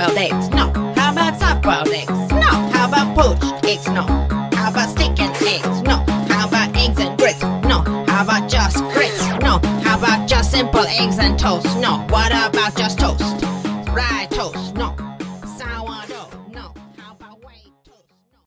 hard-boiled eggs? No. How about soft-boiled eggs? No. How about poached eggs? No. How about steak and eggs? No. How about eggs and grits? No. How about just grits? No. How about just simple eggs and toast? No. What about just toast? Rye toast? No.